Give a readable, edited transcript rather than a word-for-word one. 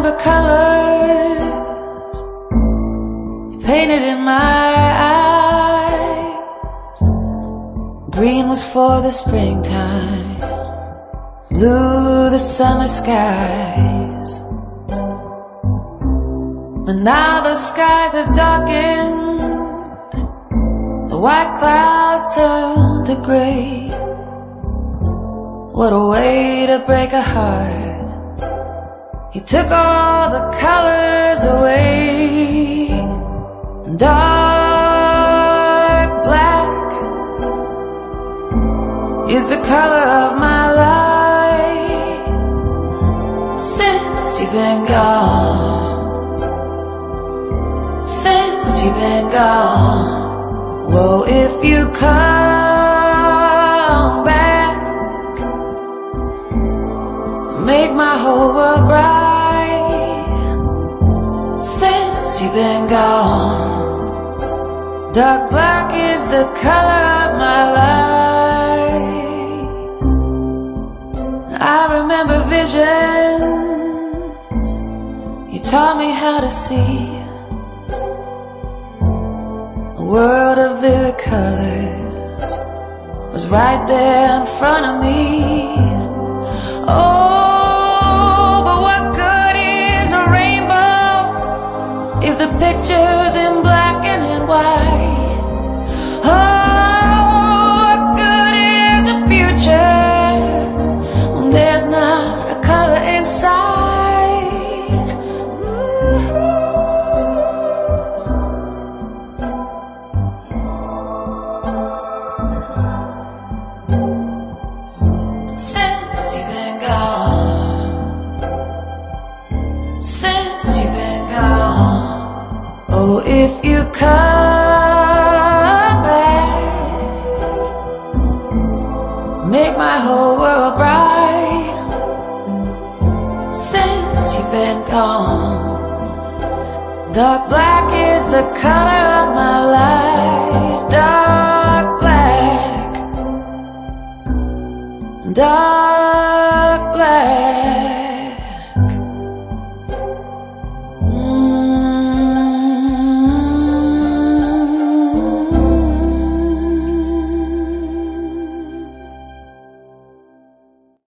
remember colors you painted in my eyes. Green was for the springtime, blue the summer skies. But now the skies have darkened, the white clouds turn to gray. What a way to break a heart. You took all the colors away. Dark black is the color of my life since you've been gone. Since you've been gone. Whoa, if you come back, make my whole world bright. Since you've been gone, dark black is the color of my life. I remember visions you taught me how to see. A world of vivid colors was right there in front of me. Oh, but what good is a rainbow if the picture's in black and in white? Oh, what good is the future when there's not a color inside? Ooh. Since you've been gone, since you've been gone. Oh, if you come back, make my whole world bright. Since you've been gone, dark black is the color of my life. Dark black, dark black.